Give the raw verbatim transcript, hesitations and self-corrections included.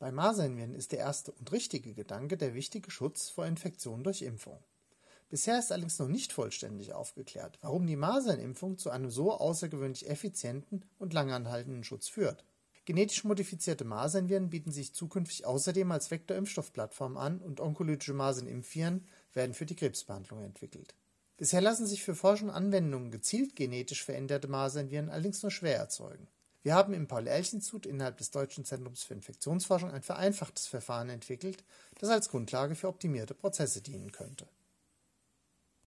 Bei Masernviren ist der erste und richtige Gedanke der wichtige Schutz vor Infektion durch Impfung. Bisher ist allerdings noch nicht vollständig aufgeklärt, warum die Masernimpfung zu einem so außergewöhnlich effizienten und langanhaltenden Schutz führt. Genetisch modifizierte Masernviren bieten sich zukünftig außerdem als Vektorimpfstoffplattform an und onkolytische Masernimpfviren werden für die Krebsbehandlung entwickelt. Bisher lassen sich für Forschung und Anwendungen gezielt genetisch veränderte Masernviren allerdings nur schwer erzeugen. Wir haben im Paul-Ehrlich-Institut innerhalb des Deutschen Zentrums für Infektionsforschung ein vereinfachtes Verfahren entwickelt, das als Grundlage für optimierte Prozesse dienen könnte.